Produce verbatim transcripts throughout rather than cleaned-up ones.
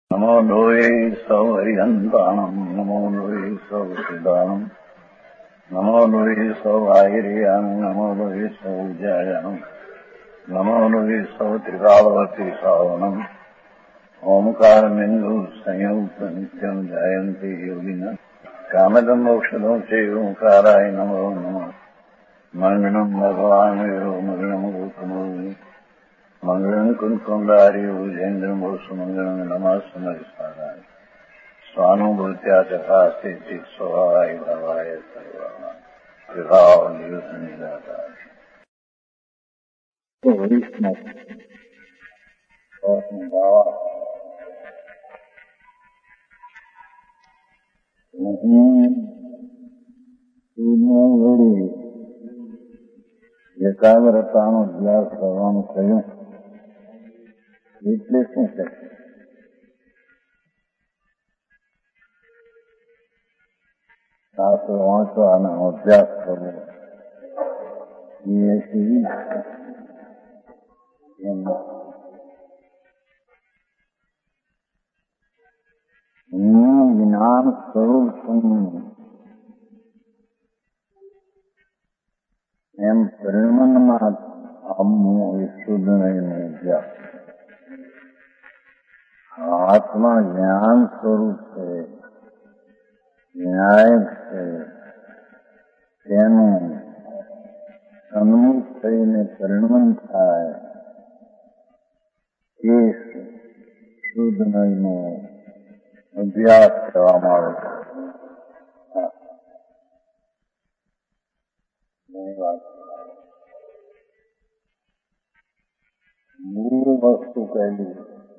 नमो लोये सौहरिहन्ताणम् नमो लोये सौसिदानम् नमो लोये सौभागिर्याम् नमो लोये सौज्यायाम् नमो लोये सौत्रिकालवती सावनम् ओंकारमिन्दु संयुक्त नित्यम् जायन्ति योगिनः कामदम् मोक्षदम् चैवोंकाराय नमो नमः मङ्गलम् भगवान् यो मङ्गलम् गौतमो मंगलम कुंकुंडारी उजेन्द्रम सुमंगलम नमः समरिसाराय स्वानुभूत्या तथा स्थिति स्वभावाय भवाय सर्वाय विभाव नियुत निराधार तो वरिष्ठ और बाबा नहीं तीनों बड़ी एकाग्रताનો અભ્યાસ કરવાનું થયું એટલે શું છે શાસ્ત્ર વાંચવાનો અભ્યાસ કરવો એ કેવી એમ હું જ્ઞાન સ્વરૂપ છું એમ પરિણમનમાં આમનું શુદ્ધ નહીં અભ્યાસ આત્મા જ્ઞાન સ્વરૂપ છે ન્યાયક છે તેનું સન્મુખ થઈને પરિણમન થાય એ શુદ્ધ નહીંનો અભ્યાસ કહેવામાં આવે છે મૂળ વસ્તુ કહેલી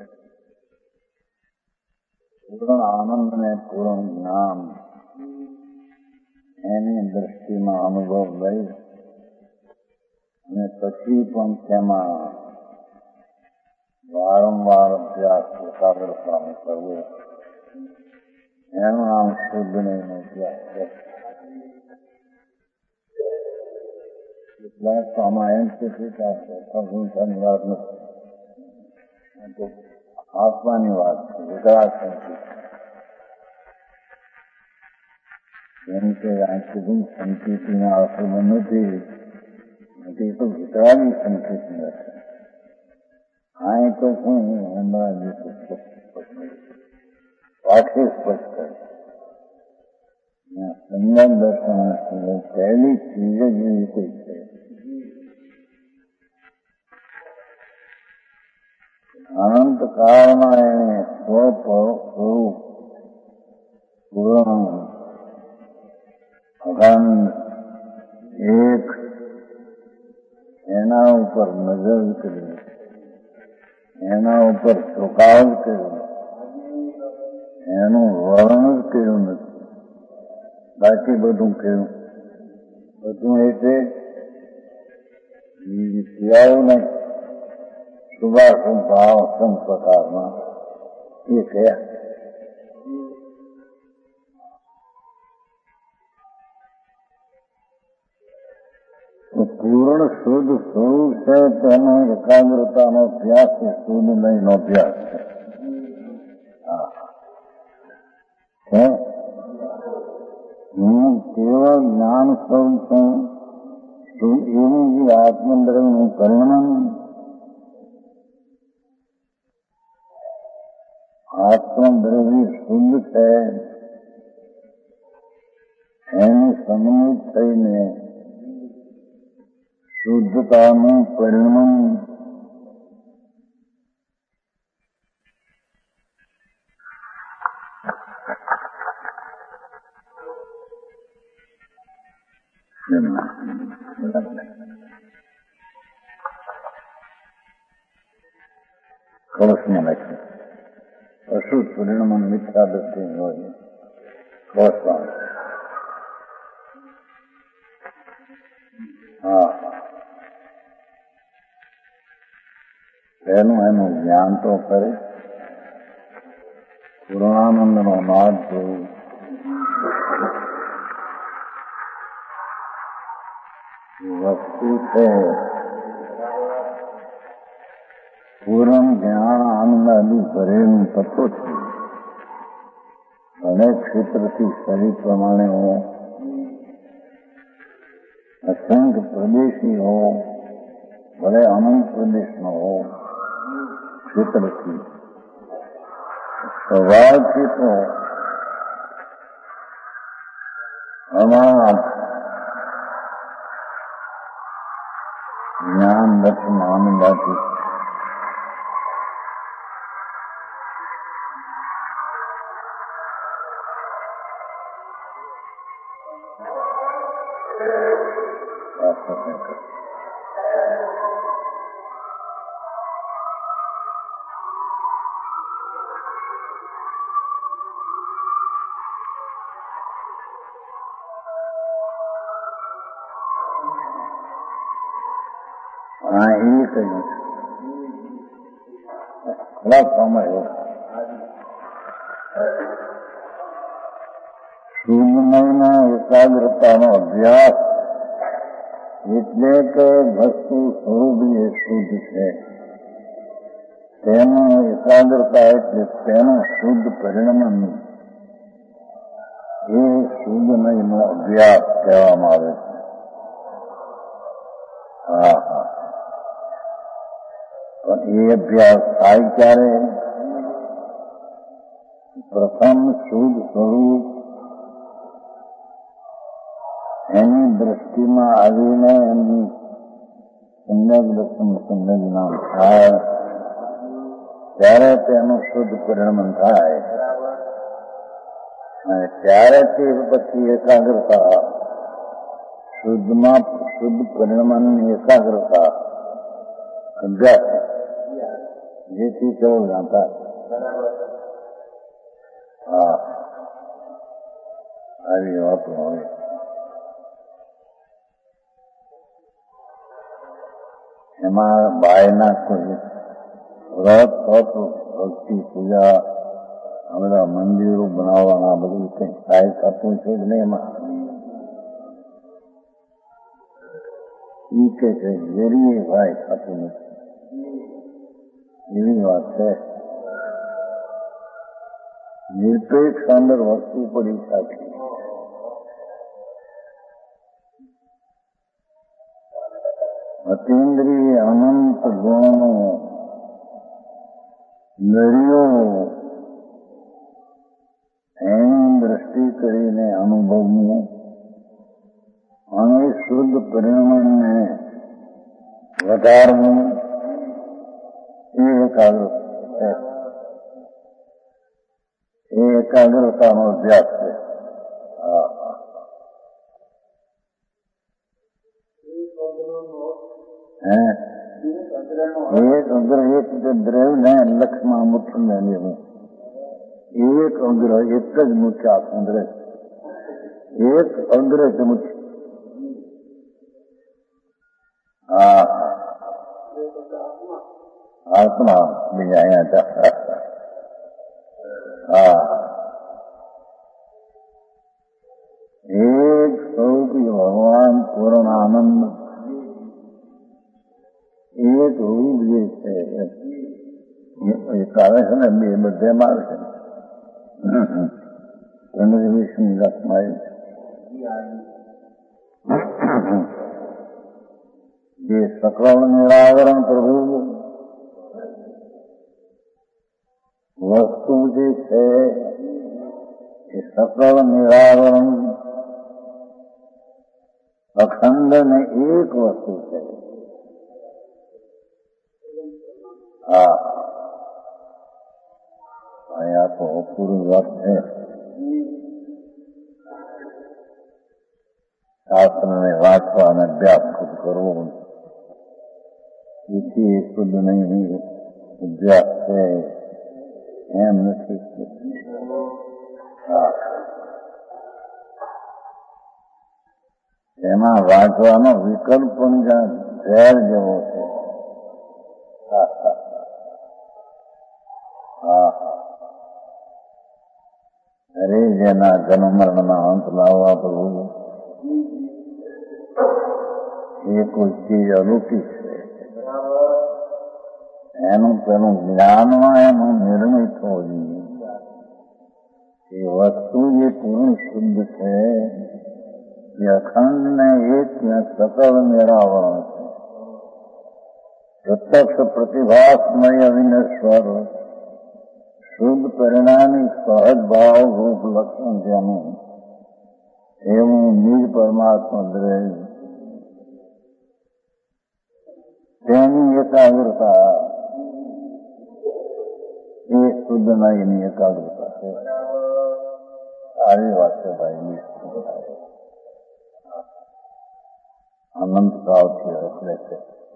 પૂર્ણ આનંદ ને પૂર્ણ જ્ઞાન એની દ્રષ્ટિમાં અનુભવ લઈ અને પછી પણ તેમાં વારંવાર અભ્યાસ એકાગ્રતાનો કરવો એનું નામ શુદ્ધ નહીં અભ્યાસ છે. કેટલાક તો આમાં એમ સંહિતાની વાત નથી, આત્માની વાત છે, વિકરાળ સંકેત. જેમ કે આંખી સંકેતના અસરમાં નથી, એ તો વિકરાળની સંકેત નથી. આ તો શું હમણાં જે વાક્ય સ્પષ્ટ કરે સંજ્ઞાન દર્શન પહેલી ચીજ જ એવી કોઈ છે. અનંત કાળમાં એને સ્વરૂપ પૂર્ણ અખંડ એક એના ઉપર નજર કરી, એના ઉપર ચોકાવ કર્યો, એનું વર્ણન જ કર્યું નથી, બાકી બધું કહ્યું. બધું એટલે ક્રિયાઓ નહીં, શુભાશુભ ભાવ સમ પ્રકારમાં એ કયા પૂર્ણ શુદ્ધ સ્વરૂપ છે. તેનો એકાગ્રતાનો અભ્યાસ છે, શુદ્ધ નહીંનો અભ્યાસ છે. હું કેવળ જ્ઞાન સ્વરૂપ છું એનું જે આત્મદ્રવ્યનું પરિણામ આત્મદ્રવ્ય શુદ્ધ છે એનું સન્મુખ થઈને શુદ્ધતાનું પરિણામ કળશમાં લખ્યું અશુદ્ધ પરિણામ મિથ્યા દ્રષ્ટિ હોય કળશમાં. હા એનું એનું જ્ઞાન તો કરે, પૂર્ણાનંદનો નાદ જોયું, વસ્તુ છે પૂર્ણ જ્ઞાન આનંદ આદિ ભરેલું તત્વ છે. અને ક્ષેત્રથી શરીર પ્રમાણે હો, અસંખ્ય પ્રદેશી હો, ભલે અનંત પ્રદેશનો હો, ક્ષેત્રથી સ્વભાવથી તો આમાં જ્ઞાન દર્શન આનંદાથી આ એ કહ્યું ખરાબ સમય શુદ્ધમયના એકાગ્રતાનો અભ્યાસ એટલે કે વસ્તુ સ્વરૂપ એ શુદ્ધ છે તેનો એકાગ્રતા એટલે તેનું શુદ્ધ પરિણમન એ શુદ્ધમયનો અભ્યાસ કહેવામાં આવે છે. હા હા પણ એ અભ્યાસ થાય ક્યારે? પ્રથમ શુદ્ધ સ્વરૂપ એની દ્રષ્ટિમાં આવીને એની સમ્યક દર્શન સમ્યક જ્ઞાન થાય ત્યારે તેનું શુદ્ધ પરિણમન થાય અને ત્યારે તે પછી એકાગ્રતા શુદ્ધમાં શુદ્ધ પરિણમનની એકાગ્રતા અભ્યાસ જેથી કેવું જાણતા હા આવી વાતો હોય. એમાં બાયના કોઈ વ્રત તપ ભક્તિ પૂજા આ બધા મંદિરો બનાવવાના બધું કંઈક સહાય થતું છે જ નહીં. એમાં ઈ કે છે જેરી ભાઈ થતું નથી એવી વાત છે. નિરપેક્ષ અંદર વસ્તુ પડી સાચી અતિન્દ્રિય અનંત ગુણનો દરિયો એની દ્રષ્ટિ કરીને અનુભવવું અને શુદ્ધ પરિણમને વધારવું એ એકાગ્રતા એ એકાગ્રતાનો અભ્યાસ છે. હા હે એક અગ્ર એક દ્રવ ને લક્ષમાં મુખ્ય ને લેવું એક અગ્ર એક જ મુખ્ય અંદર એક અગ્ર જ મુખ્ય. હા આત્મા બીજા અહીંયા હા એક સ્વરૂપી ભગવાન પૂર્ણ આનંદ એક રૂપ જે છે એ કાલે છે ને બે બધેમાં આવે છે વિષ્ણુ રસમાં જે સકળ નિરાવરણ પ્રભુ વસ્તુ જે છે એ સકળ નિરાવરણ અખંડ ને એક વસ્તુ છે. હા અહીંયા તો પૂરું વાત છે. શાસ્ત્રને વાંચવા અને અભ્યાસ ખુદ કરવો એથી શુદ્ધ નહીં અભ્યાસ છે એમ નથી. હા એમાં વાંચવાનો વિકલ્પ પણ જ્યાં ઝેર જેવો છે. હા હા અરે જેના જન્મ મરણના અંત લાવવા પ્રભુ એ કોઈ ચીજ અલૌકિક છે. એનું પેલું જ્ઞાનમાં એનો નિર્ણય થવો જોઈએ. ये वस्तु ये पूर्ण शुद्ध है, ये अखंड ने एक में सकल निरावरण है, प्रत्यक्ष प्रतिभासमय अविनश्वर शुद्ध परिणामी सहज भाव रूप लक्षण जाने एवं निज परमात्मा द्रव्य તેની એકાગ્રતા એ શુદ્ધ એની એકાગ્રતા છે. આવી વાત છે ભાઈ. અનંત ભાવથી એટલે છે.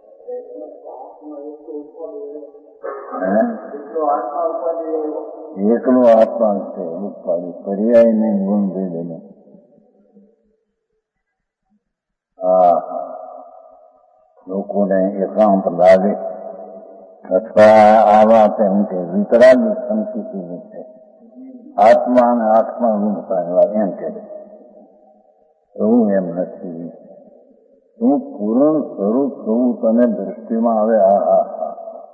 એકલો આત્મા છે ઉપાધિ પર્યાય ને ગુણ ભેદને. હા લોકોને એકાંત લાગે અથવા આવા તેમ કે વિતરાગ સંસ્કૃતિ છે. આત્મા અને આત્મા ગુણતા એમ કે એવું એમ નથી. હું પૂર્ણ સ્વરૂપ થવું તને દૃષ્ટિમાં આવે. આ હા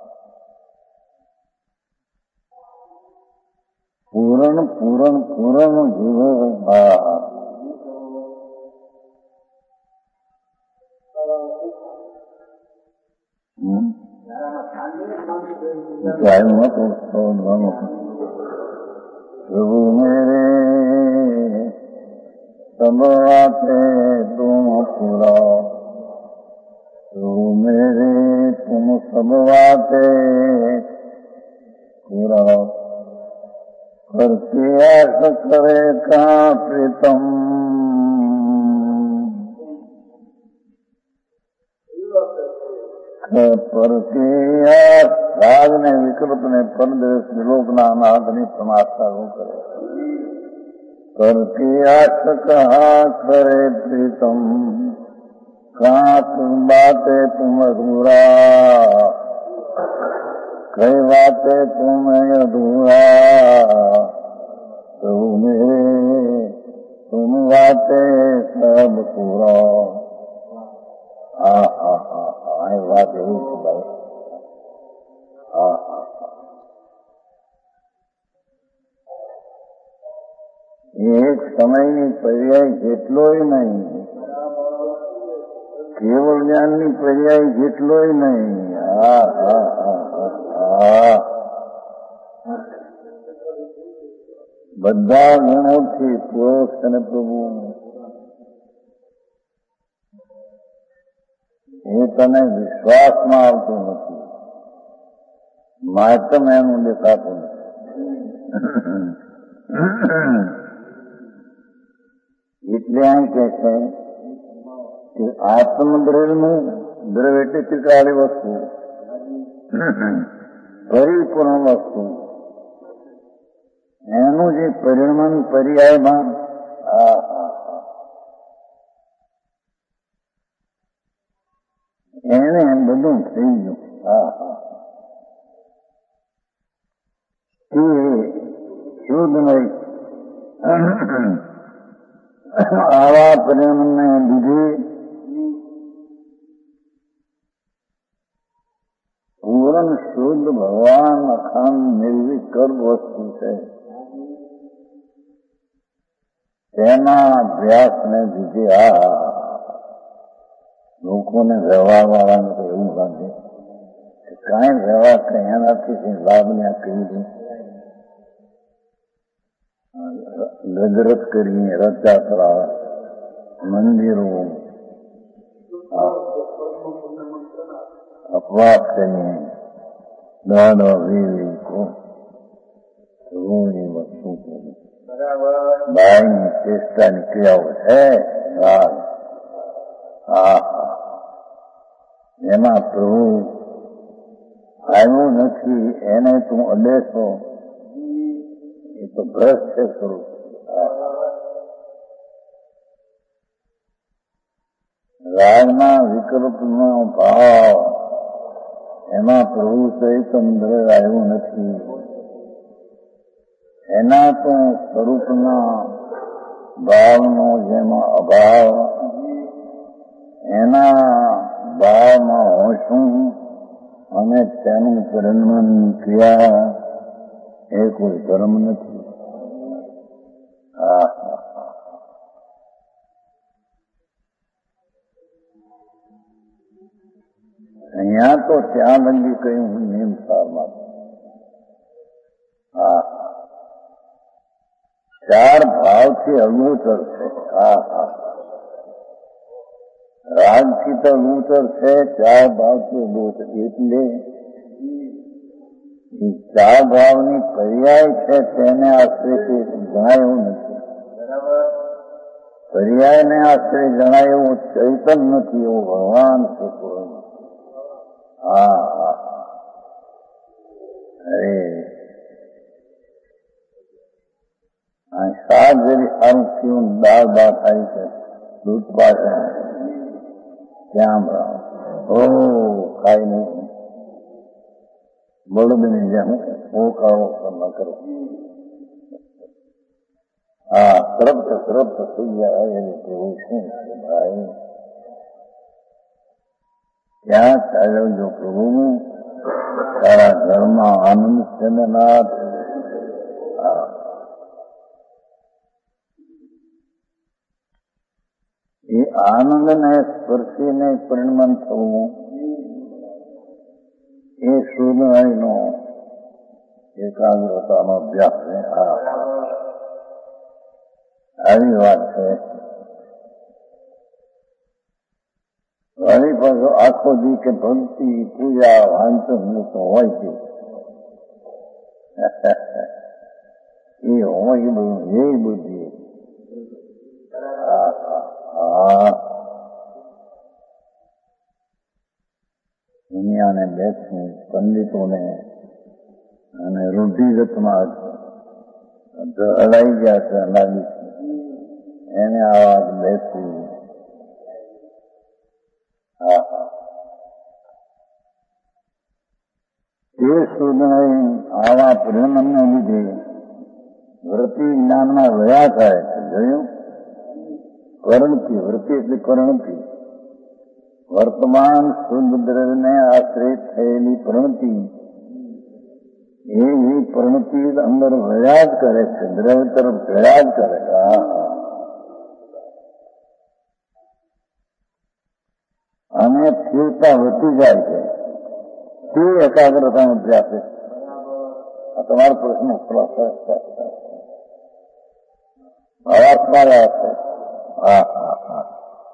પૂરણ પૂરણ પૂરણ જીવો. હા प्रभु मेरे सब बाते तुम पूरा, प्रभु मेरे तुम सब बाते पूरा करके आस करे का प्रीतम. परके राग ने विकल्प ने परदेश विलोक ना अनाथ ने परमात्मा को करे करके आस कहा करे प्रीतम. कहा तुम बातें तुम अधूरा, कई बातें तुम अधूरा. तो मेरे तुम बातें सब पूरा. હા હા હા હા એ વાત એવી છે ભાઈ. હા હા એક સમયની પર્યાય જેટલોય નહીં, કેવળ જ્ઞાનની પર્યાય જેટલોય નહીં. હા હા હા હા બધા ગુણોથી પુરુષ અને પ્રભુ એ તને વિશ્વાસમાં આવતું નથી. માતમ એનું દેખાતું નથી. એટલે એમ કે છે કે આત્મદ્રવ્યનું દ્રવ્ય એટલે ત્રિકાળી વસ્તુ, પરિપૂર્ણ વસ્તુ, એનું જે પરિણમન પર્યાયમાં આ એને બધું થઈ ગયું. હા હા એ શુદ્ધ નહીં. આવા પરિણામને લીધે પૂર્ણ શુદ્ધ ભગવાન અખંડ નિર્વિકલ્પ વસ્તુ છે. તેના અભ્યાસને લીધે આ લોકોને વ્યવહાર વાળાને તો એવું લાગે કે કાંઈ વ્યવહાર કઈ એનાથી કઈ લાભ ને કહી દે. ગજરત કરીએ, રથયાત્રા, મંદિરો, અપવાસ કરીએ, દાદો વીવી કો રોની વસ્તુ કરી બાઈની ચેષ્ટાની ક્રિયાઓ છે. હા એમાં પ્રભુ આવ્યું નથી એને તું અડેશો એ તો ભ્રષ્ટ છે સ્વરૂપ. રાગના વિકલ્પનો ભાવ એમાં પ્રભુ ચૈતન્ય આવ્યું નથી. એના તો સ્વરૂપના ભાવનો જેમાં અભાવ, એના ભાવમાં હોશું અને તેનું પરિણમન ક્રિયા એ કોઈ ધર્મ નથી. અહીંયા તો ત્યાં લંગી કહ્યું નિયમ સારમાં હા ચાર ભાવથી અગોચર છે હા હા રાગથી તો અગોચર છે ચાર ભાવથી અગોચર એટલે ચાર ભાવની પર્યાય છે તેને આશ્રય જણાય એવું નથી પર્યાયને આશ્રય જણાય એવું ચૈતન નથી એવું ભગવાન છે હા હા અરે શાક જરી સારું થયું દાળ દાળ થાય છે દૂધ પાસે ક્યાં ઓ ખાઈ નહીં બળદની જેમ હું ખાવો ન કરો હા તરત તરત થઈ જાય એની કેવું શું છે ભાઈ ક્યાં ચાલ્યો જો પ્રભુ તારા ઘરમાં આનંદ છે ને નાથ એ આનંદને સ્પર્શીને પરિણમન થવું એ સુધનો એકાગ્રતાનો અભ્યાસ છે આ આવી વાત છે વળી પાછો આખો દી કે ભક્તિ પૂજા વાંચન તો હોય છે એ હોય બધું એ બુદ્ધિ હા દુનિયાને બેસી પંડિતોને અને રૂઢિગતમાં અડાઈ ગયા છે લાગી એને આવાજ બેસી હા હા તે સુધી આવા પ્રેમને લીધે વૃત્તિ જ્ઞાનમાં વયા થાય છે જોયું કરણથી વૃત્તિ એટલે કરણથી વર્તમાન શુદ્ધ દ્રવ્યને આશ્રિત થયેલી પ્રણતિ એ પ્રણતિ અંદર વયા જ કરે છે દ્રવ્ય તરફ ગયા જ કરે હા અને સ્થિરતા વધતી જાય છે તે એકાગ્રતાનો અભ્યાસ છે આ તમારો પ્રશ્ન હવાસમાં છે હા હા હા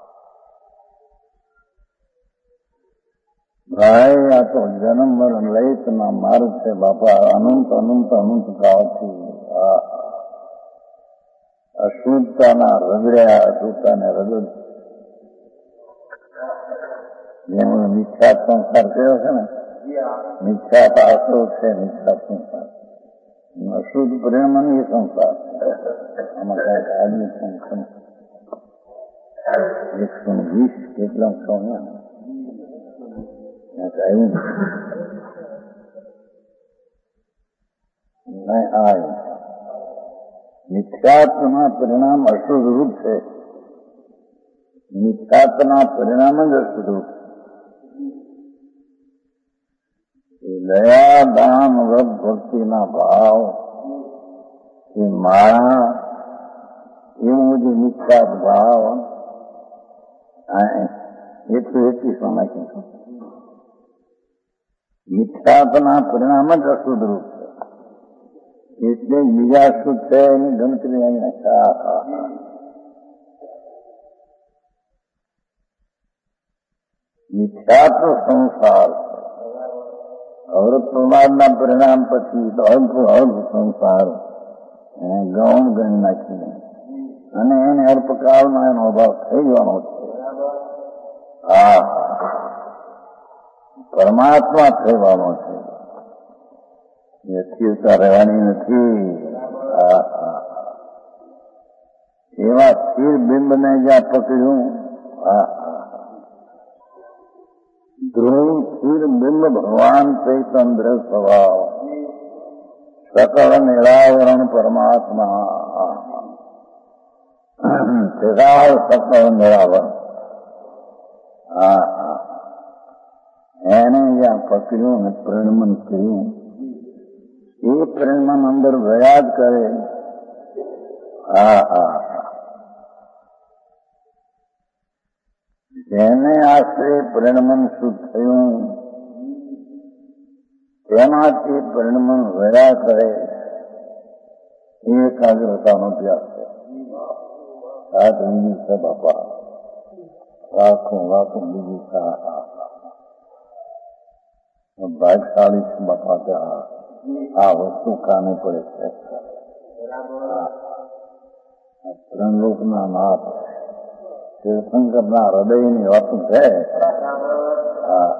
ભાઈ આ તો જન્મ મરણ લઈતના માર્ગ છે બાપા અનંત અનંત અનંત કાળથી હા અશુદ્ધતાના રગડ્યા અશુદ્ધતાને રગડ જેમ મિથ્યા સંસાર કયો છે ને મિથ્યા પાસો છે મિથ્યા સંસાર અશુદ્ધ પ્રેમ એ સંસાર આમાં કઈક આદમી સંખ્યા એકસો વીસ કેટલા છો ને કહ્યું નહીં આ મિથ્યાત્વના પરિણામ અશુદ્ધ રૂપ છે મિથ્યાત્વના પરિણામ જ અશુદ્ધ રૂપ દયા દાન વ્રત ભક્તિના ભાવ એ માળા એવું જે મિથ્યાત ભાવ એટલું એકવીસમાં નાખ્યું મિથ્યાતના પરિણામ જ અશુદ્ધ રૂપ છે એટલે બીજા શુદ્ધ છે એની ગણતરી અહીંયા મિથ્યાત્વ સંસાર અવૃત પ્રમાણના પરિણામ પછી અલ્પ અલ્પ સંસાર એને ગૌણ ગણી નાખીને અને એને અલ્પકાળનો એનો અભાવ થઈ જવાનો છે હા પરમાત્મા થવાનો છે એ સ્થિરતા રહેવાની નથી એવા સ્થિર બિંબને જ્યાં પકડ્યું હા ધ્રુવ સ્થિર બિંબ ભગવાન ચૈતન્ય સ્વભાવ સકળ નિરાવરણ પરમાત્મા સદાવ સકળ નિરાવરણ હા એને જ્યાં પકડ્યું અને પરિણમન કર્યું એ પરિણમન અંદર ગયા જ કરે હા હા જેને આશ્રય પરિણમન શુદ્ધ થયું તેમાંથી પરિણમન રહ્યા કરે એ એકાગ્રતાનો અભ્યાસ છે. આ બીજી છે બાપા, રાખું રાખું બીજી ભાગશાળી છે બાપા. ત્યાં આ વસ્તુ કામે પડે છે. ત્રણલોકના નાથ તીર્થંકરના હૃદયની વાત છે. હા,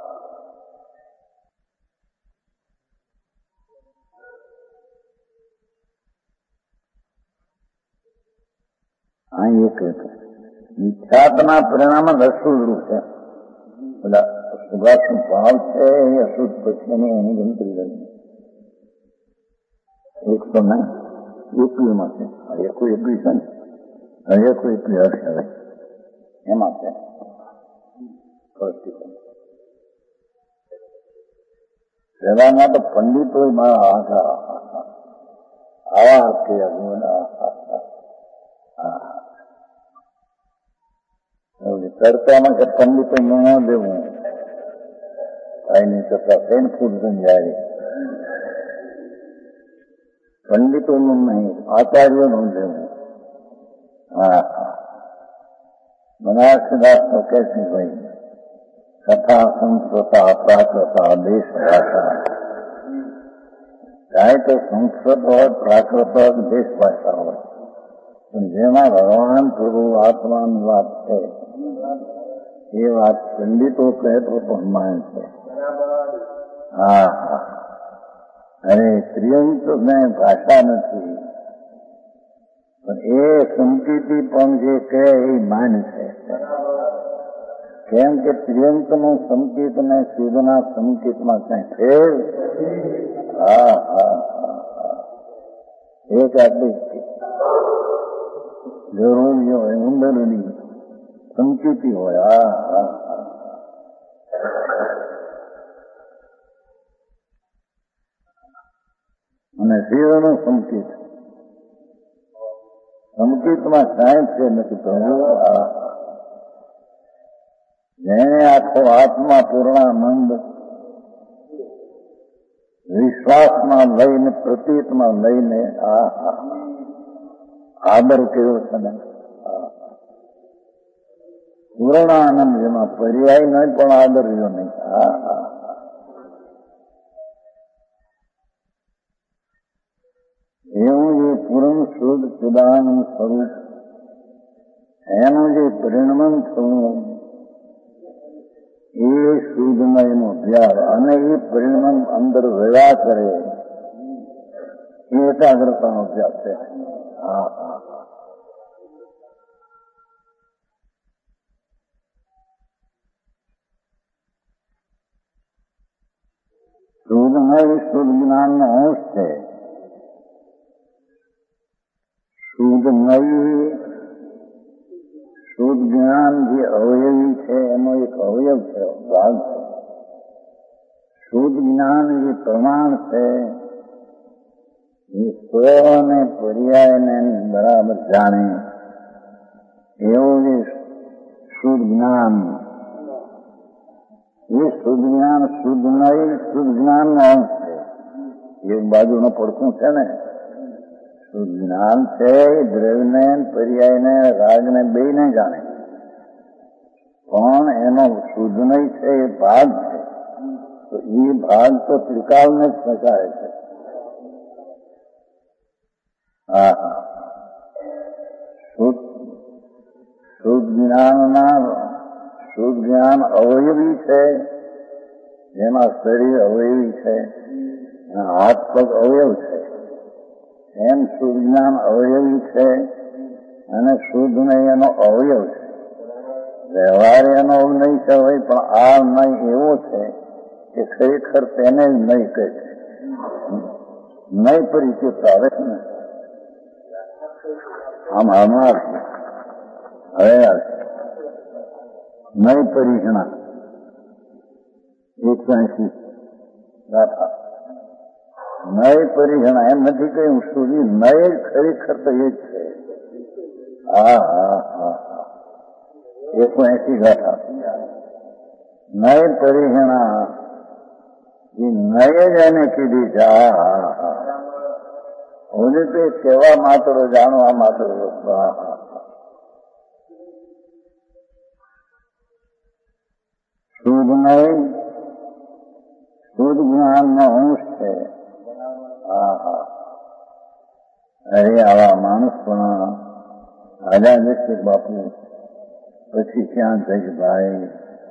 અહીં એક વિખ્યાતના પરિણામ રસુદ્રું છે. બધા સુભાષનો ભાવ છે એ અશુદ્ધ પછીની એની ગણતરી કરી એકસો ને એકવી માં છે. એકુ એકવી છે ને, એકુ એકવી હશે હવે એમાં છે. પહેલાના તો પંડિતો મારા આખા આવા કે ચર્ચામાં કે પંડિતો ન દેવું કઈ નહીં કરતા પેન ફૂડ સમજાય. પંડિતોનું નહીં, આચાર્યોનું લેવું. હા હા, બનારસદાસ તો કે છે ભાઈ, કથા સંસ્કૃતા પ્રાકૃતા દેશ ભાષા. ચાહે તો સંસ્કૃત હોય, પ્રાકૃત હોય, દેશ ભાષા હોય, પણ જેમાં ભગવાન પ્રભુ આત્માની વાત છે એ વાત પંડિતો કહે તો પણ માન છે. હા હા, અરે ત્રિયંત ને ભાષા નથી, પણ એ સંકેતી પણ જે કહે એ માન છે. કેમ કે ત્રિયંત નું સંકેત ને શુદ્ધના સંકેતમાં કઈ ફેર. હા હા હા, એક આટલી જરૂરી હોય, ઊંડરની સંકેતી હોય. હા હા હા, અને શિવનો સંકેત સંકેતમાં સાયન્સ છે નથી પ્રભુ. જેને આખો આત્મા પૂર્ણાનંદ વિશ્વાસમાં લઈને પ્રતીતમાં લઈને આ આદર કેવો છે ને, પૂર્ણાનંદ જેમાં પર્યાય નહીં પણ આદર રહ્યો નહીં. હા હા, એવું જે પૂર્ણ શુદ્ધ ચિદાનંદ સ્વરૂપ એનું જે પરિણમન થવું એ શુદ્ધમાં એનો અભ્યાસ અને એ પરિણમન અંદર રહ્યા કરે એ એકાગ્રતાનો અભ્યાસ છે. હા હા, શુદ્ધમાં એ શુદ્ધ જ્ઞાનનો અંશ છે. શુદ્ધ નવી શુદ્ધ જ્ઞાન જે અવયવી છે એનો એક અવયવ છે, ભાગ છે. શુદ્ધ જ્ઞાન જે પ્રમાણ છે એ સ્વને પર્યાયને બરાબર જાણે એવું જે શુદ્ધ જ્ઞાન, એ શુદ્ધ જ્ઞાન શુદ્ધ નહીં શુદ્ધ જ્ઞાનનો અંશ છે. એક બાજુનો પડખું છે ને, શુદ્ધ જ્ઞાન છે દ્રવ્યને પર્યાયને રાગને બે ને જાણે, પણ એનો શુદ્ધ નહીં છે એ ભાગ છે. તો એ ભાગ તો ત્રિકાળને જ સ્વીકારે છે. હા હા, શુદ્ધ શુદ્ધ જ્ઞાનના શુદ્ધ જ્ઞાન અવયવી છે, જેમાં શરીર અવયવી છે, હાથ પગ અવયવ છે. એમ શુદ્ધ જ્ઞાન અવયવી છે અને શુદ્ધ નહીં એનો અવયવ છે. વ્યવહાર એનો નહીં છે હોય, પણ આ નહીં એવો છે કે ખરેખર તેને જ નહીં કહે છે. નહીં પરિચિત આવે છે ને, આમ હમણાં હવે આવશે નહીં પરીક્ષણા એકસો એસી ગાથા. નય પરીક્ષણા એમ નથી કહ્યું સુધી નય ખરેખર તો એ જ છે. હા હા હા હા, એકસો એસી ગાથા. નય પરીક્ષણા એ નય જેને કીધી છે હું તે કહેવા માત્ર જાણવા માત્ર વસ્તુ શુદ્ધ નહીં શુદ્ધ જ્ઞાનનો અંશ છે. હા હા અરે આવા માણસ પણ આજા જશે બાપુ પછી ક્યાં જઈશ ભાઈ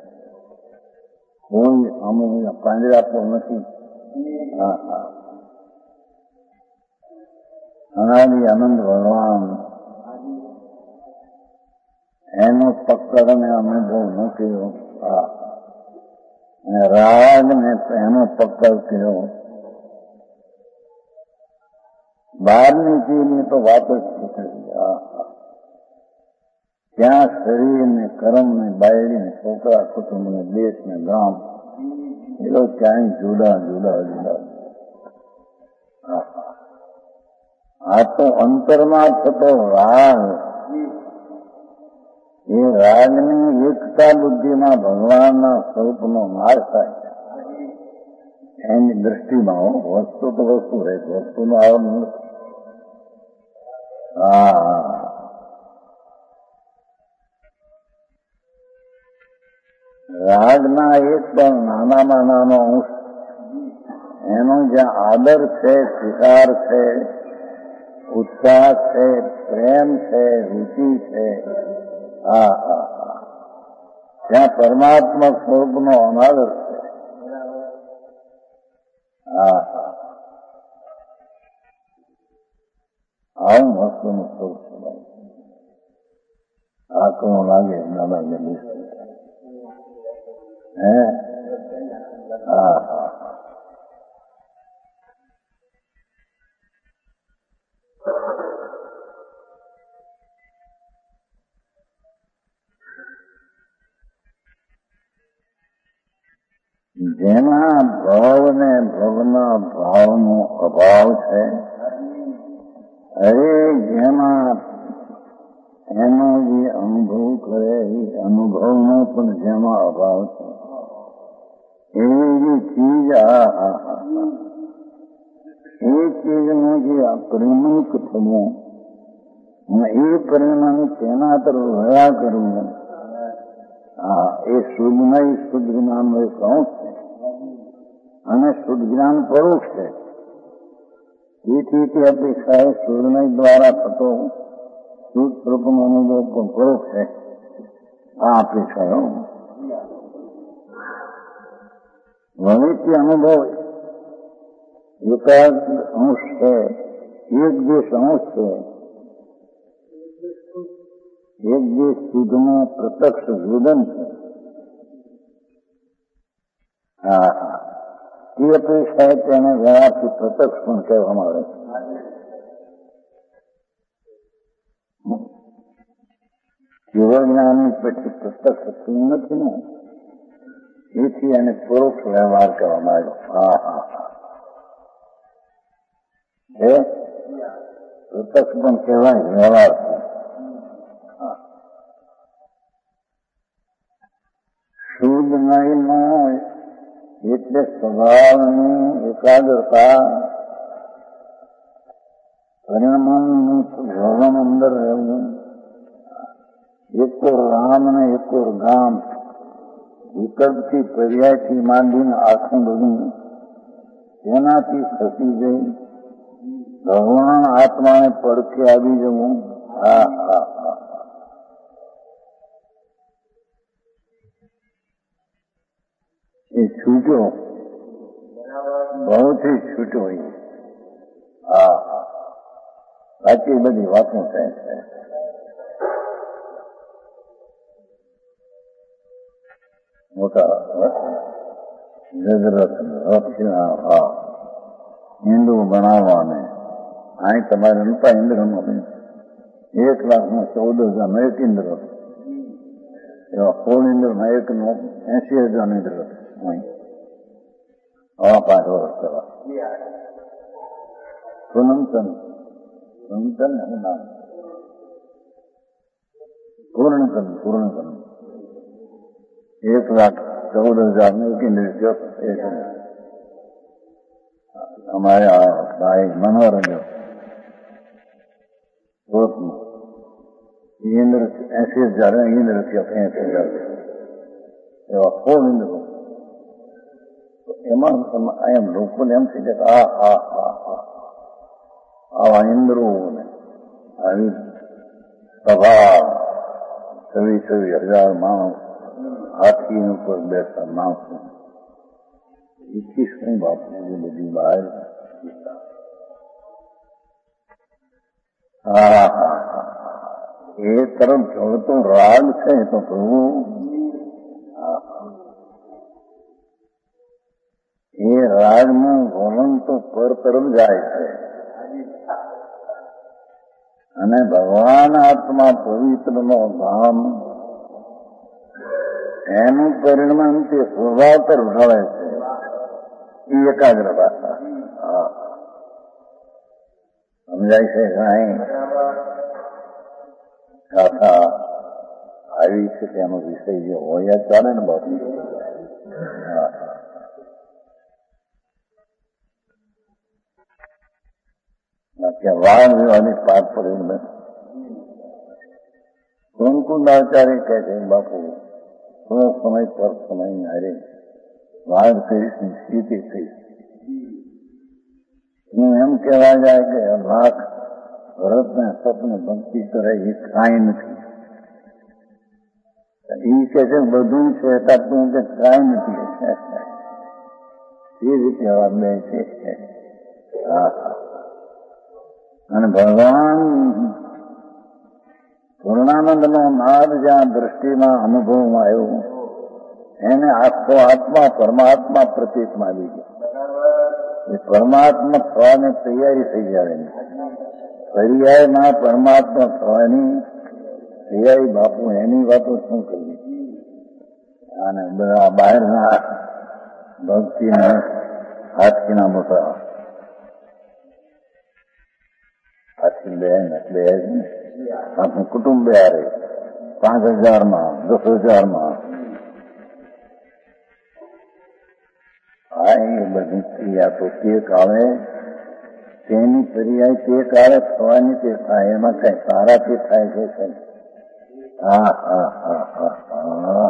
કોઈ અમુક પાંજરા પર નથી. હા હા અનાદિ આનંદ ભગવાન એનો પકડ ને અનુભવ ન કર્યો. હા અને રાગ ને એનો પકડ કર્યો. બહારની ચીજની તો વાત જ પૂછે. ત્યાં શરીર ને કર્મ ને બાયડી ને છોકરા કુટુંબ ને દેશ ને ગામ એ તો ક્યાંય જુદા જુદા જુદા. આ તો અંતરમાં થતો રાગ એ રાગની એકતા બુદ્ધિમાં ભગવાનના સ્વરૂપનો નાશ થાય છે. એની દ્રષ્ટિમાં વસ્તુ તો વસ્તુ રહે વસ્તુનો આવરણ નથી. હા રાગના એક પણ નાનામાં નાનો અંશ એનો જ્યાં આદર છે, સ્વીકાર છે, ઉત્સાહ છે, પ્રેમ છે, રુચિ છે, હા હા હા ત્યાં પરમાત્મક સ્વરૂપનો અનાદર છે. હા હા આવું વસ્તુનું સ્વરૂપ છે ભાઈ. આકરો લાગે દાદાને હે હા હા જેના ભાવ ને ભવના ભાવનો અભાવ છે અરે જેમાં એનો જે અનુભવ કરે એ અનુભવનો પણ જેમાં અભાવ છે એવી જે ચીજ આ હા હા એ ચીજનું જે પરિણમિત થવું એ પરિણામ તેના તરફ રહ્યા કરવું હા એ શુદ્ધ નહીં શુદ્ધ જ્ઞાનનો એક અંશ છે અને શુદ્ધ જ્ઞાન પરોક્ષ છે. તેથી તે અપેક્ષા એ શુદ્ધ નહીં દ્વારા થતો શુદ્ધ સ્વરૂપનો અનુભવ પણ પરોક્ષ છે. આ અપેક્ષાઓ ભવિષ્ય અનુભવ એકાદ અંશ છે, એક દેશ અંશ છે, એક દેશ શુદ્ધનો પ્રત્યક્ષ વેદન છે. હા હા એ અપેક્ષા તેને વ્યવહારથી પ્રત્યક્ષ પણ કહેવામાં આવે છે. કેવળ જ્ઞાની પછી પ્રત્યક્ષ થયું નથી ને એથી એને પરોક્ષ વ્યવહાર કહેવામાં આવ્યો. હા હા હા એ પ્રત્યક્ષ પણ કહેવાય વ્યવહાર. શુદ્ધ નહીં એટલે સ્વભાવની એકાગ્રતા પરિણામનું ભવન અંદર રહેવું. એકોર રામ ને એકોર ગામ વિકલ્પથી પર્યાયથી માંડીને આખું બધું તેનાથી ખસી જઈ ભગવાન આત્માને પડખે આવી જવું. હા હા હા એ છૂટ્યો બહુથી છૂટ્યો. હા હા બાકી બધી વાતો થાય છે. મોટા હા હિન્દુ બનાવવાને અહીં તમારે નતા ઇન્દ્રનો એક લાખમાં ચૌદ હજારનો એક ઇન્દ્ર એવા સોળ ઇન્દ્રમાં એકનો એસી હજારનો ઇન્દ્ર હવા પાંચ વર્ષ કરવા પૂનમચંદ પૂનમચંદ એનું નામ પૂર્ણચંદ પૂર્ણચંદ એક લાખ ચૌદ હજારનો એક ઇન્દ્ર એક અમારા ભાઈ મનોરંજન ઇન્દ્ર એસી હજાર ઇન્દ્ર થયા એસી હજાર એવા ખૂબ ઇન્દ્રો એમાં એમ લોકોને એમ થઈ જાય આ હા હા હા આવા ઇન્દ્રો ને આવી સભા છવ્વીસ છવ્વીસ હજાર માણસ હાથી ઉપર બેસતા માણસો इक्कीस नहीं बात है जो बड़ी बाहर हाँ हाँ एक तरफ जो तो राग है तो प्रभु ये राग में वर्णन तो पर तरफ जाए है અને ભગવાન આત્મા પવિત્ર નો ધામ એનું પરિણામ તે સ્વભાવ તરફ ઢળે છે એકાગ્રતા સમજાય છે કાંઈ ગાથા આવી છે તેનો વિષય જે હોય ચાલે ને બાપુ ત્યાં વાદ વિવાદની પાઠ પડે ને કુંકુંદાચાર્ય કહે છે બાપુ થોડો સમય પર સમય હારે વાદ કરીશની સ્થિતિ થઈ હું એમ કહેવા જાય કે લાખ ભરતને સપને ભક્તિ કરે એ કાંઈ નથી એ કે છે બધું છે તું કે કાંઈ નથી એ રીતે વાત બે છે હા અને ભગવાન પૂર્ણાનંદ નો નાદ જ્યાં દ્રષ્ટિમાં અનુભવમાં આવ્યો એને આખો આત્મા પરમાત્મા પ્રતીકમાં આવી ગયો એ પરમાત્મા થવાની તૈયારી થઈ જાય પર્યાયમાં પરમાત્મા થવાની તૈયારી બાપુ એની વાતો શું કરવી અને બધા બહારના ભક્તિના હાથીના મોટા હાથી બે બે આપણું કુટુંબ બે હારે પાંચ હજારમાં દસ હજારમાં આ એ બધી ક્રિયા તો તે કાળે તેની પર્યાય તે કાળે થવાની તે થાય એમાં કઈ સારાથી થાય છે કઈ હા હા હા હા હા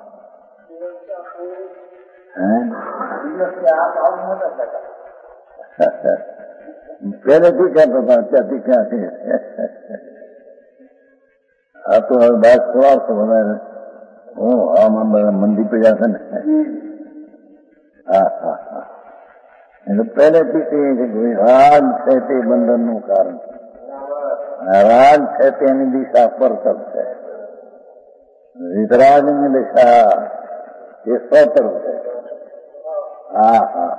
પહેલેથી કહેતો હતા અત્યારથી ક્યાં છે આ તો હવે બાદ ખોલાવશો બધા હું આમાં બધા મંદી પડ્યા છે ને હા હા હા એટલે પહેલેથી કહીએ છે કે રાગ છે તે બંધનનું કારણ રાગ છે તેની દિશા પર છે વિતરાગની દિશા એ સ્વતર છે હા હા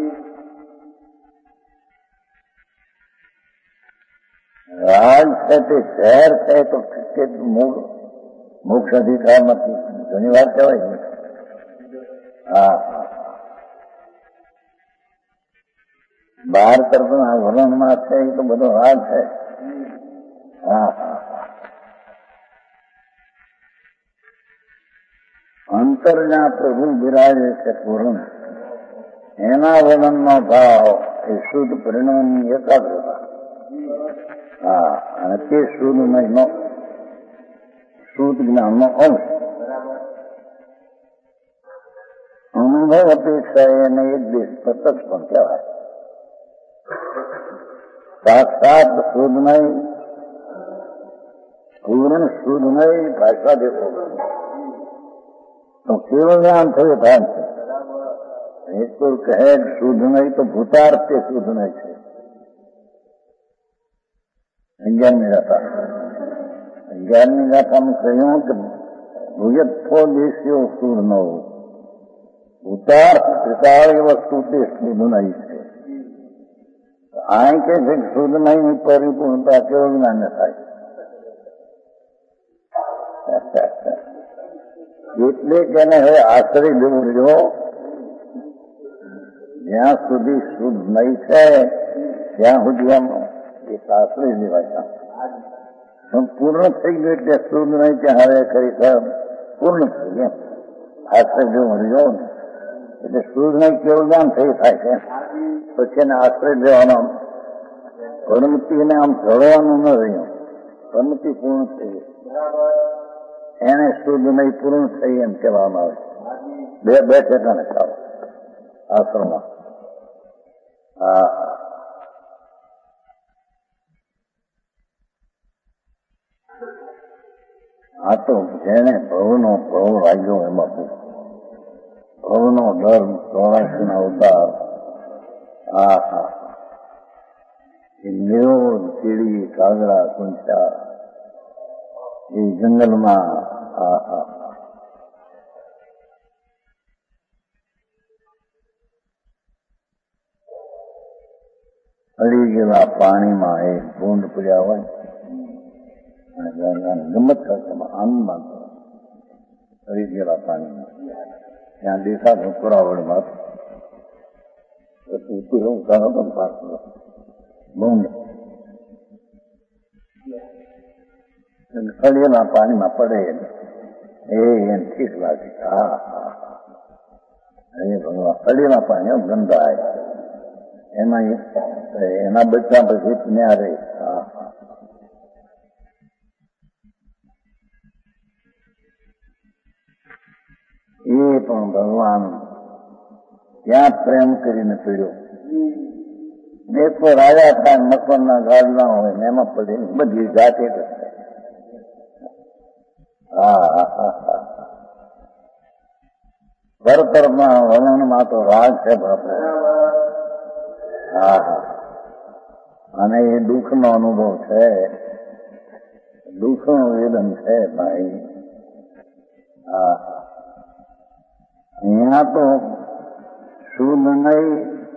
રાગ છે તે ઝેર છે તો મોક્ષ અધિકાર નથી ઘણી વાર કહેવાય છે હા બહાર તરફના વર્ણનમાં છે એ તો બધો રાગ છે હા હા અંતર જ્યાં પ્રભુ બિરાજે છે પૂર્ણ એના વર્ણનનો ભાવ એ શુદ્ધ પરિણામની એકાગ્રતા હા અને તે શુદ્ધ નહીં શુદ્ધ જ્ઞાનનો અંશ અનુભવ અપેક્ષા એને એક દેશ પ્રત્યક્ષ પણ કહેવાય સાક્ષાત શુદ્ધ નહીં પૂર્ણ શુદ્ધ નહીં ભાષા દેખો તો કેવું જ્ઞાન થયું થાય છે એક કોઈ કહે શુદ્ધ નહીં તો ભૂતાર્થ તે શુદ્ધ નહીં છે અગિયારમી ગાથા અગિયારમી ગાથામાં કહ્યું કે ભૂયત્વો દેશીઓ શુદ્ધ ન હોય ભૂતાર્થ ત્રિકાળી વસ્તુ તે શુદ્ધ નહીં છે આ કે છે શુદ્ધ નહીં પરિપૂર્ણતા કેવું જ્ઞાન થાય એટલે કે એને હવે આશ્રય લેવું રહ્યો જ્યાં સુધી શુદ્ધ નહીં છે ત્યાં સુધી એમ એક આશ્રય લેવાય પણ પૂર્ણ થઈ ગયું એટલે શુદ્ધ નહીં કે હવે ખરેખર પૂર્ણ થઈ એમ આશ્રય લેવું રહ્યો ને એટલે શુદ્ધ નહીં કેવું જ્ઞાન થઈ થાય છે. પછી એને આશ્રય લેવાનો, પરમતિને આમ જોડવાનું ન રહ્યું, પરમતિ પૂર્ણ થઈ એને શુદ્ધ નહીં પૂર્ણ થઈ એમ કહેવામાં આવે. બે બે ઠેકાણે ચાલો આશ્રમમાં. હા આ તો જેને ભવનો ભવ લાગ્યો એમાં ભવનો ડર, ચોરાશી ના ઉતાર, હા હા એ નિરોધ ચીડી કાગડા કુંચા એ જંગલમાં, હા હા હળી ગયેલા પાણીમાં એ બૂંદ પડ્યા હોય ગમત કરશે આનંદ માનતો હળી ગયેલા પાણીમાં ત્યાં દેખાતો પુરાવડમાં પછી પૂરું ગાળો પણ પાકતો બૂંદ હળીગયેલા પાણીમાં પડે એ એને ઠીક લાગે. હા હા એ ભગવાન હળીગયેલા પાણી ગંધાય એમાં એના બચ્ચા પછી ત્યાં રહે. હા હા એ પણ ભગવાન ત્યાં પ્રેમ કરીને પીડ્યો. દેખો રાજા થાય મકરના ગાડલા હોય ને એમાં પડી બધી જાતે કરશે. હા હા હા હા પરતરમાં વર્ણનમાં તો રાગ છે બાપરે. હા હા અને એ દુઃખનો અનુભવ છે, દુઃખનું વેદન છે ભાઈ. હા અહીંયા તો શુદ્ધ નહીં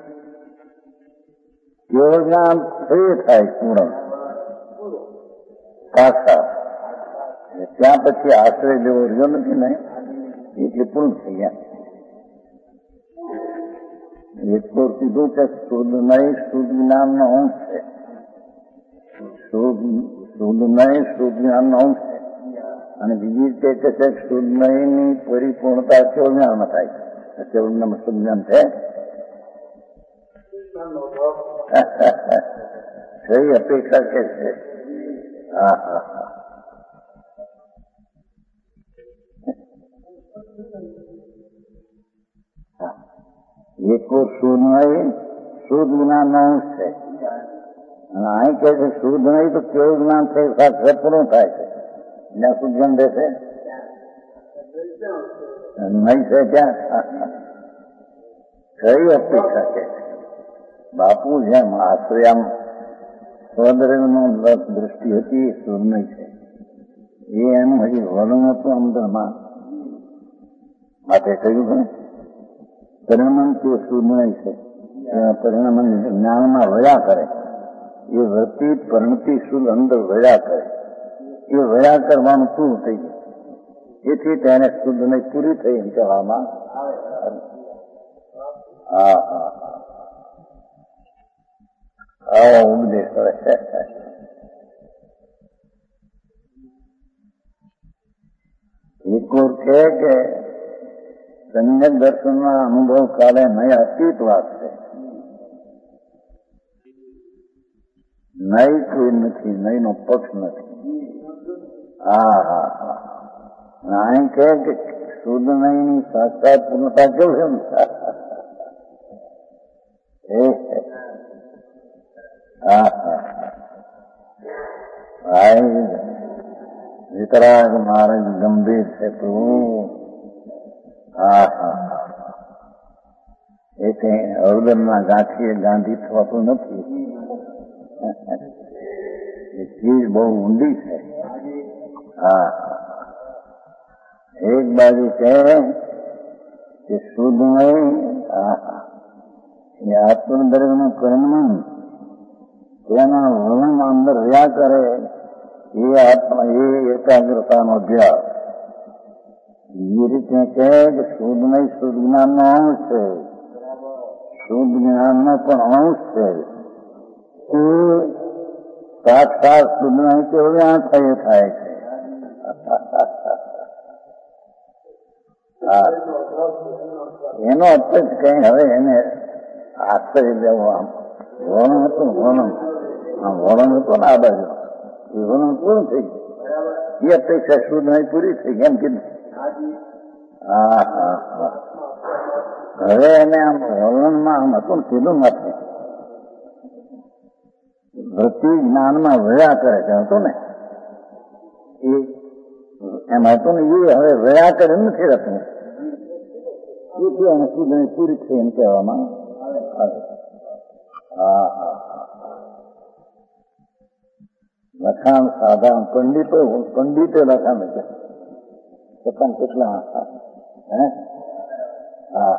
યોજના થઈ થાય પૂર્ણ સાક્ષાત. ત્યાં પછી આશ્રય જેવો રહ્યો નથી ને એટલે પૂર્ણ થઈ ગયા. એક તો કીધું કે શુદ્ધ નહીં શુદ્ધ જ્ઞાનનો અંશ છે, શુદ્ધ શુદ્ધ નહીં શુદ્ધ જ્ઞાનનો અંશ છે. અને બીજી રીતે કે છે શુદ્ધ નહીં ની પરિપૂર્ણતા કેવું જ્ઞાનમાં થાય છે. કેવું જ્ઞાન શુદ્ધ જ્ઞાન છે કઈ અપેક્ષા કે છે. હા હા હા એક શુદ્ધ નહીં શુદ્ધ જ્ઞાનનો અંશ છે. અને અહીં કે છે શુદ્ધ નહીં તો કેવું જ્ઞાન થઈ સાક્ષાત પૂરું થાય છે. જ્યાં શુદ્ધ જ્ઞાન રહેશે નહીં છે ત્યાં કઈ અપેક્ષા કે બાપુ જેમ આશ્રયામ સ્વદ્રવનો દ્રષ્ટિ હતી એ શુદ્ધ નહીં છે. એ એમ હજી વર્ણ હતું અંદરમાં માટે કહ્યું છે પરિણામ તે શુદ્ધ નહીં છે. પરિણામ જ્ઞાનમાં વયા કરે એ વૃત્તિ પરિણતિ શુદ્ધ અંદર વયા કરે એ વયા કરવાનું પૂરું થઈ ગયું. એથી તેને શુદ્ધ નહીં પૂરી થઈ એમ કહેવામાં આવે. હા હા આવો ઉપદેશ કરે છે. એક ઓર છે કે સમ્યક દર્શનના અનુભવ કાલે નહીં અતીત વાત છે. નહીં કોઈ નથી, નહીં નો પક્ષ નથી. હા હા હા અહીં કહે કે શુદ્ધ નહીં ની સાક્ષાત પૂર્ણતા કેવું છે. હા હા ભાઈ વિતરાગ માર્ગ ગંભીર છે તું. હા હા એ કઈ હળદરના ગાંઠીએ ગાંધી થતું નથી. એ ચીજ બહુ ઊંડી છે. હા એક બાજુ કહે કે શુદ્ધ નહીં એ આત્મદર્શનું કર્મ તેના વર્ણન અંદર રહ્યા કરે એ આત્મા એ એકાગ્રતાનો અભ્યાસ. એ રીતે કહે કે શુદ્ધ નહીં શુદ્ધ જ્ઞાનનો અંશ છે, શુદ્ધ જ્ઞાનનો પણ અંશ છે. એ સાક્ષાત શુદ્ધ નહીં કેવું જ્ઞાન થઈ થાય છે. એનો અર્થ જ કઈ હવે એને આશ્ચર્ય લેવો. આમ વર્ણન હતું વર્ણન આમ વર્ણન હતું ને આ બાજુ એ વર્ણન પૂરું થઈ ગયું. એ અપેક્ષા શુદ્ધ નહીં પૂરી થઈ ગઈ એમ કીધું. હા હા હા હવે એને આમ વર્ણનમાં આમ હતું કીધું નથી. વૃત્તિ જ્ઞાનમાં વયા કરે છે હતું ને એ એમ હતું ને એ હવે વયા કરે નથી રહેતું. એથી એને શુદ્ધ નહીં પૂરી થઈ એમ કહેવામાં આવે. હા હા લખાણ સાધારણ પંડિતો પંડિતે લખાણ છે પોતાને કેટલા હે હા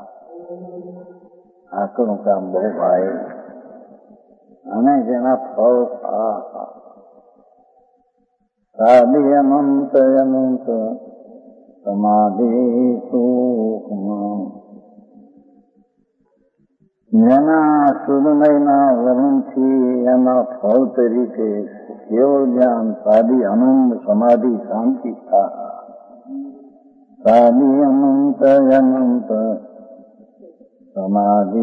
આકરું કામ બહુ ભાઈ અને જેના ફળ હા હા સાદી અનંત અનંત સમાધિ સુખમાં જેના શુદ્ધમયના વર્ણનથી એના ફળ તરીકે કેવળ જ્ઞાન સાદી આનંદ સમાધિ શાંતિ સાદી અનંત અનંત સમાધિ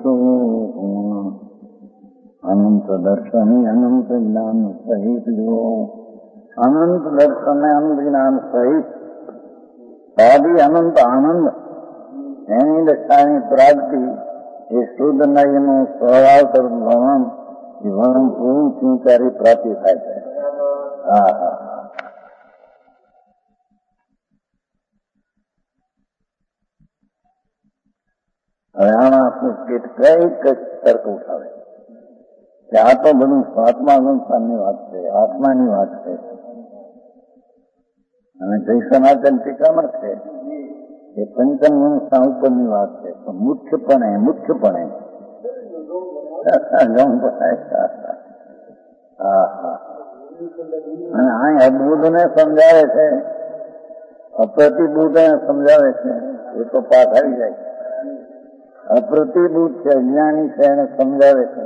અનંત દર્શન અનંત જ્ઞાન સહિત જો અનંત દર્શન અનંત જ્ઞાન સહિત સાદી અનંત આનંદ એની દશાની પ્રાપ્તિ એ શુદ્ધ નયનું સ્વભાવતર વર્ણન એ વર્ણન પૂરું સ્વીકારી પ્રાપ્તિ થાય છે. હા હા હવે આમાં આપણું કઈક તર્ક ઉઠાવે કે આ તો બધું આત્મા સંસ્થાનની વાત છે, આત્માની વાત છે. અને જય સનાતન ટીકામાં છે એ પંચમ સંસ્થા ઉપરની વાત છે. પણ મુખ્યપણે મુખ્યપણે હા હા અને આ અદભુત ને સમજાવે છે, અપ્રતિભૂત સમજાવે છે. એ તો પાઠ આવી જાય. અપ્રતિભૂત છે, અજ્ઞાની છે એને સમજાવે છે.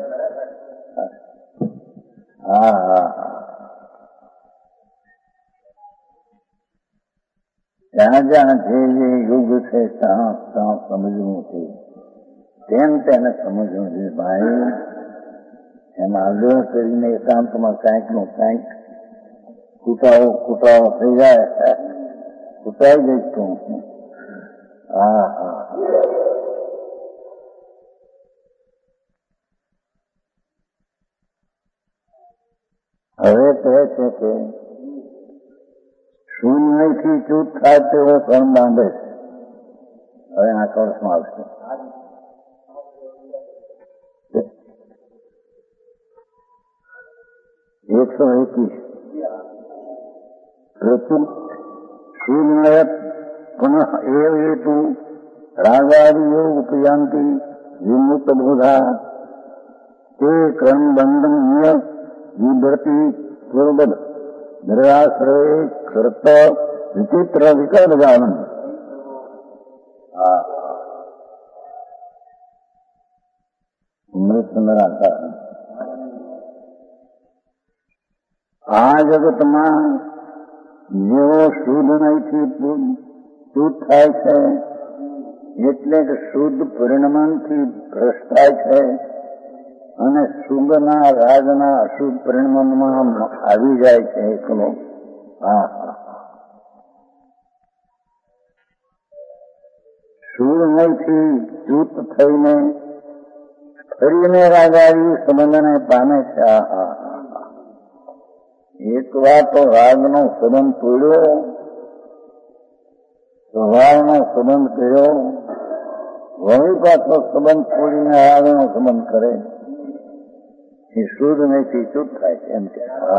હા હા હા જ્યાં જ્યાં જે જે યુગ છે ત્યાં ત્યાં સમજવું છે તેમ તેને સમજવું છે ભાઈ. એમાં આગ્રહ કરીને એકાંતમાં કાંઈક નું કાંઈક કૂટાવો કૂટાવો થઈ જાય કૂટાઈ જઈશ તું. હા હા હવે કહે છે કે શૂન્યથી ચૂત થાય તેવો કર્મ બાંધે છે. હવે આ કોર્સમાં આવશે. એકસો એકવીસ પ્રથમ શૂન્ય પુનઃ એવ હેતુ રાગાદિયો ઉપયાંતિ વિમુક્ત બોધા તે કર્મ બંધન વિભ્રતિ પૂર્વદ નિરાશ્રય કૃત વિચિત્ર વિકલ્પ જાનન. અમૃત સુંદરાકાર આ જગતમાં જેવો શુદ્ધ નહીંથી શુદ્ધ થાય છે એટલે કે શુદ્ધ પરિણમનથી ભ્રષ્ટ થાય છે અને શુદ્ધના રાજના અશુદ્ધ પરિણમનમાં આવી જાય છે એકલો. હા હા શુદ્ધ નહીંથી ચૂત થઈને ફરીને રાગાવી સંબંધને પામે છે. હા હા એક વાર તો રાગનો સંબંધ તોડ્યો, સ્વભાવનો સંબંધ કર્યો, વળી પાછો સંબંધ તોડીને રાગનો સંબંધ કરે એ શુદ્ધ નહીંથી ચૂત થાય છે એમ કે.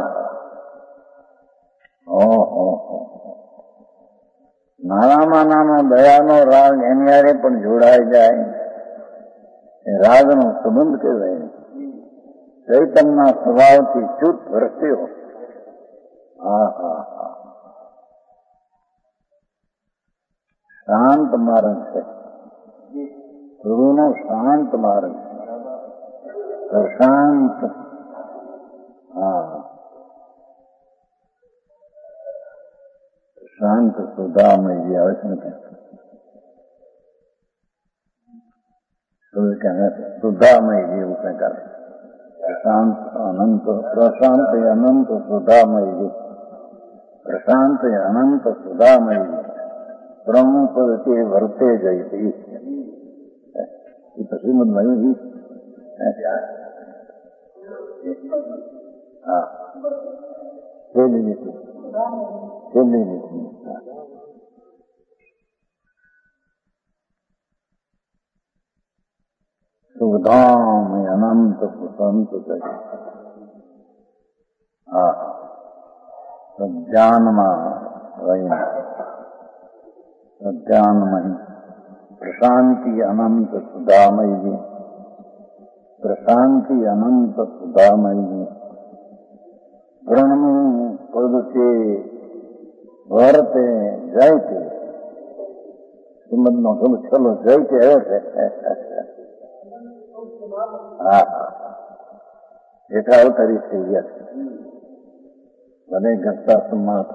નાનામાં નાનો દયાનો રાગ એની હારે પણ જોડાઈ જાય એ રાગનો સંબંધ કહેવાય. ચૈતનના સ્વભાવથી ચૂત વર્ત્યો. હા હા હા શાંત માર્ગ છે, ગુરુનો શાંત માર્ગ છે. શાંત હા શાંત સુધામય જે આવે છે ને સુધામય જેવું કંઈક આવે. પ્રશાંત અનંત પ્રશાંત અનંત સુધામય જેવું. પ્રશાંત અનંત સુધામય બ્રહ્મ પદ તે વર્તે જઈ એ પછી મધ્યું હા છેલ્લી રીતે છેલ્લી રીતે સુધામ અનંત સંત કરી હા જ્ઞાનમાં રહીને જ્ઞાનમય પ્રશાંતિ અનંત સુધામય પ્રશાંતિ અનંત સુધામય બ્રહ્મ પદ તે વર્તે જાય છે. શ્રીમદ નો છલો છલો જય કે આવ્યો છે. હા જેઠા અવતારી થઈ ગયા છે. મને ઘટતા સમાત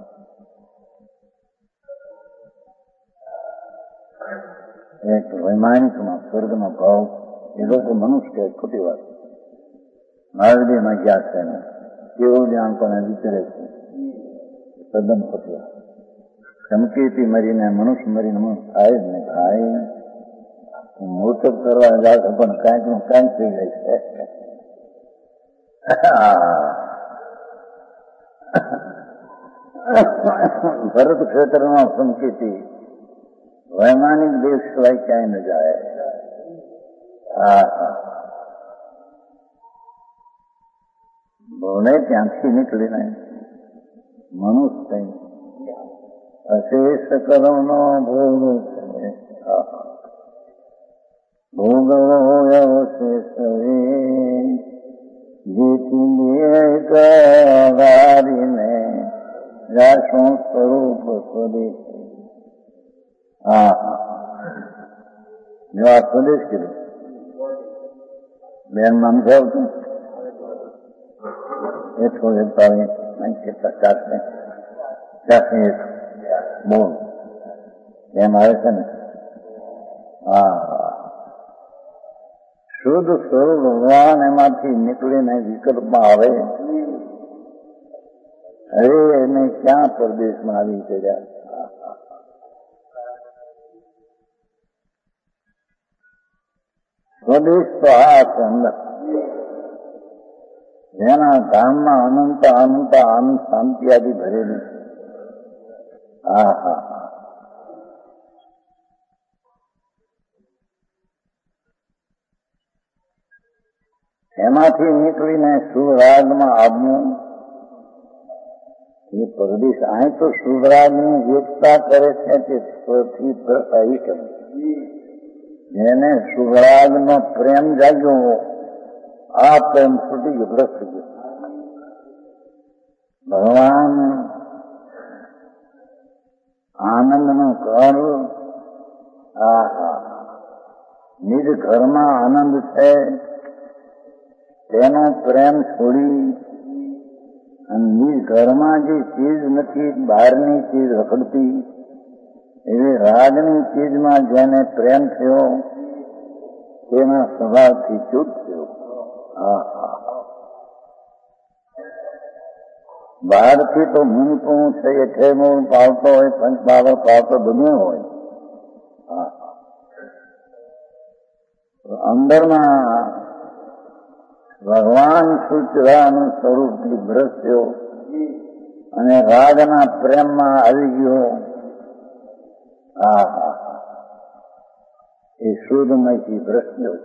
એક વૈમાનિકમાં સ્વર્ગનો ભાવ એ લોકો મનુષ્ય ખોટી વાત મહાવીરમાં ગયા છે ને કેવું જ્ઞાન પણ વિચારે છે તદ્દન ખોટી વાત. ચમકીથી મરીને મનુષ્ય મરીને મનુષ્ય થાય જ ને થાય મોટપ કરવા જાય પણ કાંઈક નું કાંઈક થઈ જાય છે. ભરત ક્ષેત્રમાં ચમકીથી વૈમાનિક દેશ સિવાય ક્યાંય ન જાય. હા હા બોલે ત્યાંથી નીકળીને મનુષ્ય અશેષ કર્મનો ભોગ છે. ભોગ અવશેષ જેથી વારીને જાશું સ્વરૂપ સ્વદેશ. હા હા જો આ સ્વદેશ કીધું બેન નામ છે આવતું એ થોડે તારી કેટલા ચારને ચારને એક બોલ એમ આવે છે ને. હા શુદ્ધ સ્વરૂપ ભગવાન એમાંથી નીકળીને વિકલ્પમાં આવે. હવે એને ક્યાં પરદેશમાં આવી ગયા. સ્વદેશ તો આ છે અંદર જેના ધામમાં અનંત અનંત આનંદ શાંતિ આદિ ભરેલી છે. હા હા હા એમાંથી નીકળીને સુરાગમાં આવવું એ પરદેશ. અહીં તો સુરાગની એકતા કરે છે તે સ્વથી પ્રસાઈ કરે. જેને સુરાગનો પ્રેમ જાગ્યો આ પ્રેમ છૂટી ગયો ભ્રષ્ટ ગયો. ભગવાન આનંદનું ઘર. આ હા નિજ ઘરમાં આનંદ છે તેનો પ્રેમ છોડી અને નિજ ઘરમાં જે ચીજ નથી બહારની ચીજ રખડતી એવી રાગની ચીજમાં જેને પ્રેમ થયો તેના સ્વભાવથી ચૂત થયો. હા હા બહારથી તો મૂળપું છે એ ઠેમૂળ પાવતો હોય પંચ બાવળ પાવતો બધું હોય. હા અંદરમાં ભગવાન સૂચવાનું સ્વરૂપથી ભ્રષ્ટ થયો અને રાગના પ્રેમમાં આવી ગયો. હા હા એ શુદ્ધમયથી ભ્રષ્ટ થયો.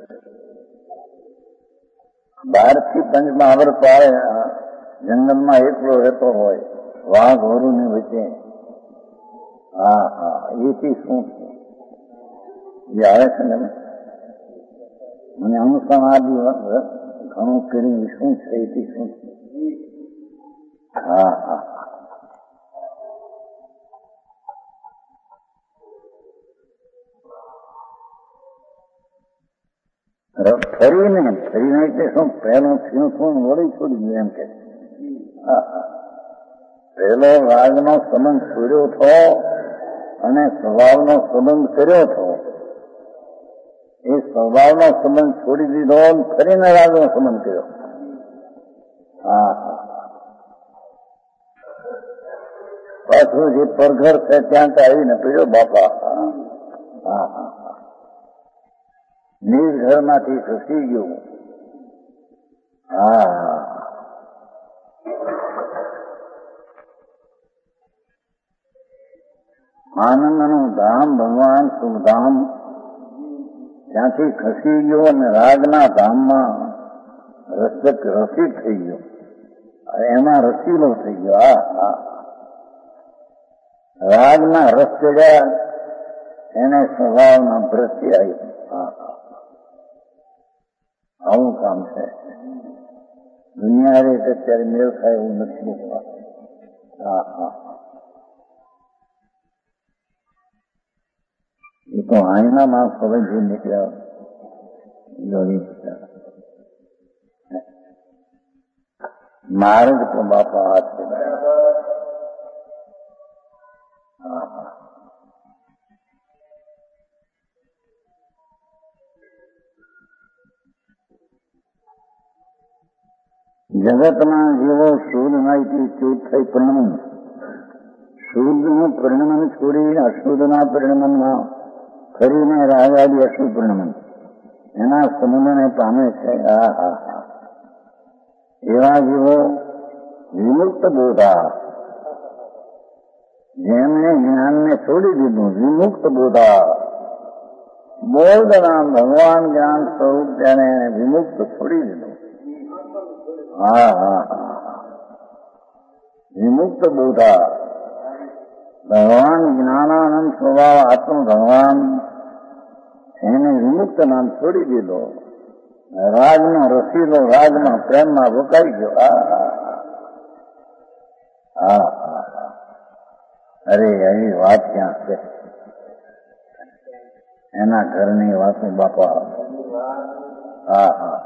બહારથી પંચમહાવર પાડે જંગલમાં એકલો રહેતો હોય વાઘ વરુની વચ્ચે. હા હા એથી શું છે જે આવે છે ને મને અનુસાર આ દિવસ ઘણું કરી શું છે એથી શું છે. હા હા ફરીને ફરીને એટલે શું પહેલું થયું શું વળી છોડી ગયું એમ કે. પહેલો રાગનો સંબંધ છોડ્યો હતો અને સ્વભાવનો સંબંધ કર્યો હતો એ સ્વભાવનો સંબંધ છોડી દીધો, ફરીને રાગનો સંબંધ કર્યો. હા હા પાછું જે પરઘર છે ત્યાં તો આવીને પીડ્યો બાપા. હા હા નિર્ઘરમાંથી ખસી ગયું. હા હા આનંદનું ધામ ભગવાન સુખધામ ત્યાંથી ખસી ગયો અને રાગના ધામમાં રસક રસિક થઈ ગયો, એમાં રસીલો થઈ ગયો. હા હા રાગના રસ ચડ્યા, એને સ્વભાવના ભ્રષ્ટિ આવી. હા હા આવું કામ છે. દુનિયા રેત અત્યારે મેળ થાય એવું નથી. હા હા એ તો આઈના માં ખબર જે નીકળ્યા યોગી માર્ગ તો બાપા હાથ છે. હા હા જગતના જેવો શુદ્ધ માહિતી ચૂત થઈ પરિણમન, શુદ્ધનું પરિણમન છોડી અશુદ્ધના પરિણમનમાં ફરીને રાગાદી અશુદ્ધ પરિણમન એના સમૂહને પામે છે. હા હા હા એવા જેવો વિમુક્ત બોધા, જેમણે જ્ઞાનને છોડી દીધું, વિમુક્ત બોધા બોધ નામ ભગવાન જ્ઞાન સ્વરૂપ તેને વિમુક્ત છોડી દીધું. હા હા હા વિમુક્ત બોધા ભગવાન જ્ઞાનાનંદ સ્વભાવ આત્મ ભગવાન એને વિમુક્ત નામ છોડી દીધો. રાગમાં રસીલો, રાગમાં પ્રેમમાં વકાઈ ગયો. હા હા હા અરે એવી વાત ક્યાં છે? એના ઘરની વાતો બાપા. હા હા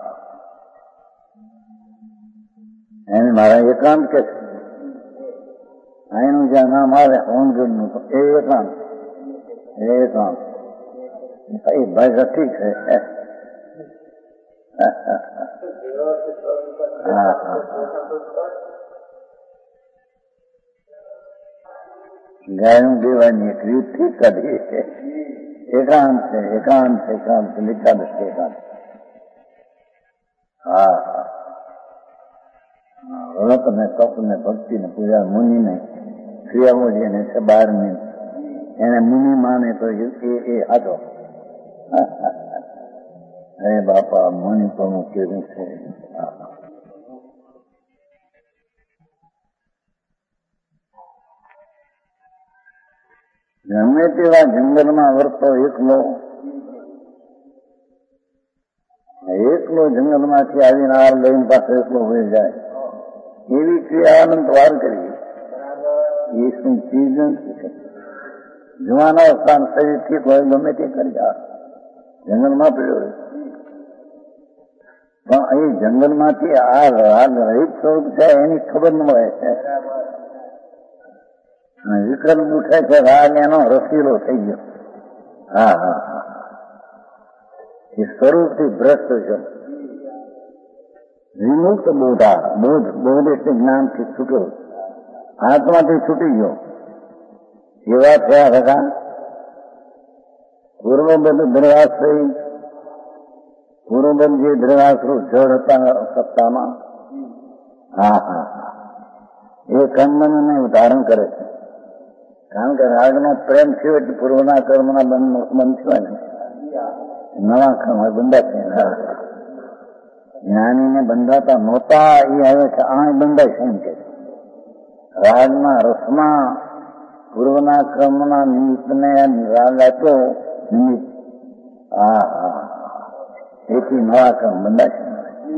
એને મારા એકાંત કે છે, અહીંનું જ્યાં નામ આવે હોનગઢનું, તો એ એકાંત એ એકાંત એ ભાઈ રસિક છે. હા હા ગાયનું દેવાની એક રીતથી કાઢી એકાંત છે. એકાંત એકાંત લીધા દૃષ્ટિ એકાંત. હા હા વ્રત ને તપ ને ભક્તિ ને પૂજા મુનિ ને ક્રિયાઓ જેને છે બારની એને મુનિ માને તો એ એ હાથો. અરે બાપા મુનિ પણ કેવું છે. ગમે તેવા જંગલમાં વર્તો એકલો એકલો જંગલમાંથી આવીને આ લઈને પાસે એકલો હોઈ જાય એવી ક્રિયા અનંત વાર કરી. એ શું ચીજ નથી. જુવાનો સ્થાન શરીર ઠીક હોય ગમે તે કરી આ જંગલમાં પડ્યો, પણ એ જંગલમાંથી આ રાગ રહિત સ્વરૂપ છે એની ખબર ન મળે છે. વિકલ્પ ઉઠે છે, રાગ એનો રસીલો થઈ ગયો. હા હા હા એ સ્વરૂપથી ભ્રષ્ટ છે. વિમુક્ત બોધા, બોધ બોધ એટલે જ્ઞાનથી છૂટ્યો, આત્માથી છૂટી ગયો. એવા થયા હતા પૂર્વબદ્ધ દ્રવાશ્રય. પૂર્વબદ્ધ જે દ્રવાશ્રુ જળ હતા સત્તામાં, હા હા હા એ કર્મને ધારણ કરે છે. કારણ કે રાગનો પ્રેમ થયો એટલે પૂર્વના કર્મના બંધ બંધ થયો ને નવા કર્મ બંધા છે. જ્ઞાનીને બંધાતા નહોતા એ આવે છે આ બંધાય છે એમ કે રાગના રસમાં પૂર્વના ક્રમના નિમિત્તને રાગ આપ્યો નિમિત્ત. હા હા એથી નવા કર્મ બંધાય છે.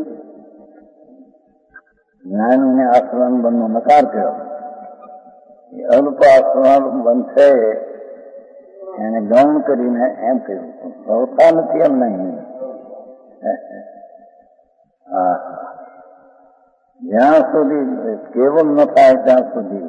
જ્ઞાનીને આશ્રમ બંધનો નકાર કર્યો. અલ્પ આશ્રમ બંધ છે એને ગૌણ કરીને એમ કહ્યું હોતા નથી એમ નહીં. હા જ્યાં સુધી કેવલ ન થાય ત્યાં સુધી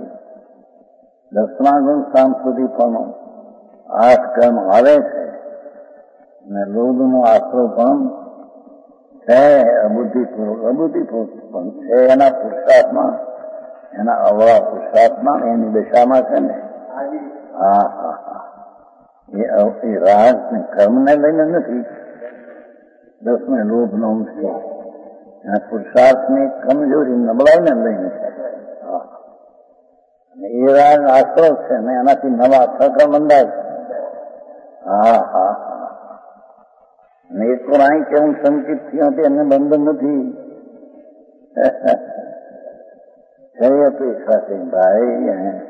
દસમા ગુણ સ્થાન સુધી પણ આઠ કર્મ આવે છે. અને લોભનો આશરો પણ છે અબુદ્ધિપૂર્વક અબુદ્ધિપૂર્વક પણ છે એના પુરુષાર્થમાં એના અવળા પુરુષાર્થમાં એની દશામાં છે ને હા હા હા એ રાગ ને કર્મને લઈને નથી દસમે લોભનો અંશ છે પુરુષાર્થની કમજોરી નબળાઈને લઈને છે એ રાગ આશરો છે ને એનાથી નવા સકળ બંધાય છે હા હા હા અને એક તો અહીં કેવું સંકિત થયું હતું એમને બંધન નથી છે અપેક્ષા છે ભાઈ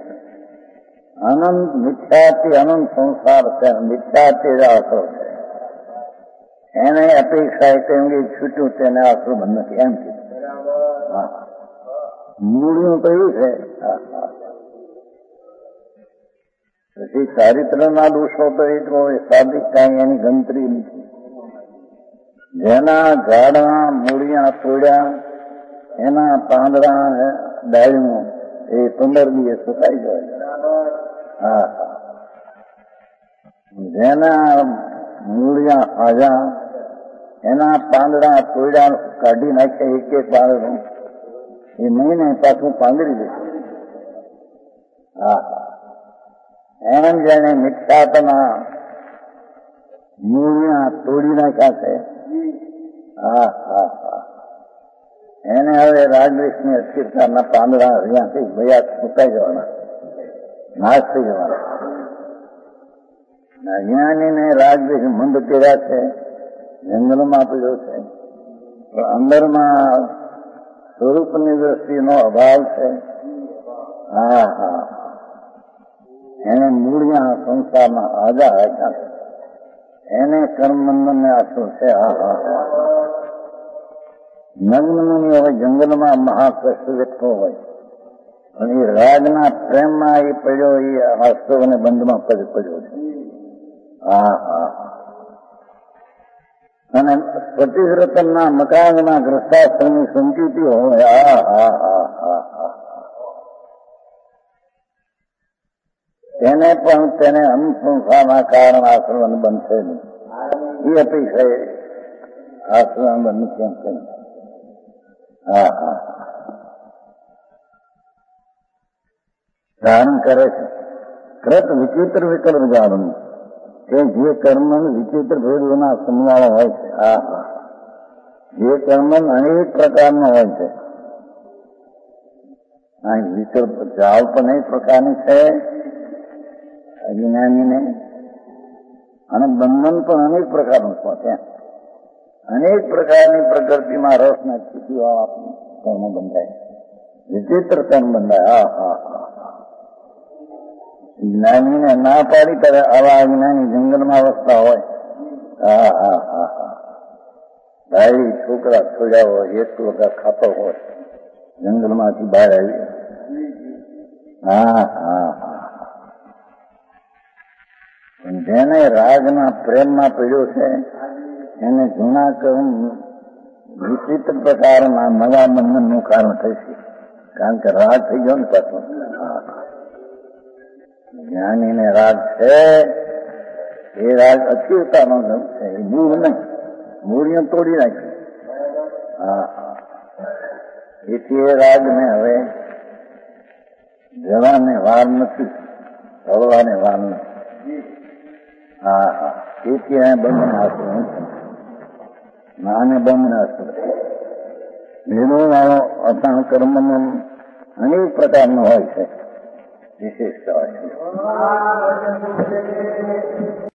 અનંત મિથ્યાથી અનંત સંસાર છે મિથ્યાથી જ આશરો છે એને અપેક્ષા કેમ કે છૂટ્યું તેને આશરો બંધ નથી એમ કીધું હા મૂળનું કયું છે હા હા પછી ચારિત્રના દોષો તો એ તો સાધિક કાંઈ એની ગણતરી નથી જેના ઝાડના મૂળિયા તોડ્યા એના પાંદડા ડાળીઓ એ પંદર દિવસ સુકાઈ જાય હા હા જેના મૂળિયા હાજા એના પાંદડા તોડ્યા કાઢી નાખે એક એક પાંદડું એ મહિને પાછું પાંદડી દે હા હા એમ જેને મિથ્યાત્વના મૂળિયા તોડી નાખ્યા છે હા હા હા એને હવે રાગદ્વેષની અસ્થિરતાના પાંદડા અહીંયાથી ભયા સુકાઈ જવાના નાશ થઈ જવાના અજ્ઞાનીને રાગદ્વેષ મંદ કર્યા છે જંગલમાં પીડ્યો છે તો અંદરમાં સ્વરૂપની દ્રષ્ટિનો અભાવ છે હા હા એને મૂળિયા સંસારમાં આજા રાખ્યા છે એને કર્મબંધનને આશરો છે હા હા હા નગ્નની હવે જંગલમાં મહાકષ્ટ વ્યક્તો હોય અને એ રાગના પ્રેમમાં એ પડ્યો એ આશરો અને બંધમાં પડ્યો છે હા હા અને સ્ફટિકરતનના મકાનના ગ્રસ્તાશ્રમની સંકિતિ હોય હા હા હા હા હા તેને પણ તેને અનુસંસારના કારણ આશ્રમ બનશે નહીં એ અપેક્ષા આશ્રમ બનશે કેમ હા હા ધારણ કરે છે કૃત વિચિત્ર વિકલ્પ જાણવું કે જે કર્મ વિચિત્ર ભેદોના સમવાળો હોય છે હા હા જે કર્મ અનેક પ્રકારનો હોય છે આ વિકલ્પ જાળ પણ અનેક પ્રકારની છે અજ્ઞાનીને અને બંધન પણ અનેક પ્રકારનું છે અનેક પ્રકારની પ્રકૃતિમાં રસના સ્થિતિઓ કર્મ બંધાય વિચિત્ર કર્મ બંધાય હા હા હા જ્ઞાનીને ના પાડી ત્યારે આવા અજ્ઞાની જંગલમાં વસતા હોય હા હા હા હા ભાઈ છોકરા છોડ્યા હોય એક વખત ખાતો હોય જંગલમાંથી બહાર આવી હા હા હા જેને રાગના પ્રેમમાં પડ્યો છે એને જૂના કર્મ વિચિત્ર પ્રકારના નવા બંધનનું કારણ થશે કારણ કે રાગ થઈ ગયો ને પાછો જ્ઞાનીને રાગ છે એ રાગ અસ્થિરતાનો છે એ મૂળ નહીં મૂળીઓ તોડી નાખી હા હા એથી એ રાગને હવે જવાને વાર નથી હળવાને વાર નથી હા હા એથી આ બંધન આશ્રમ આને બંધન આશ્રમ ભેદો વાળો અસાણ કર્મનો અનેક પ્રકારનો હોય છે વિશેષતા હોય છે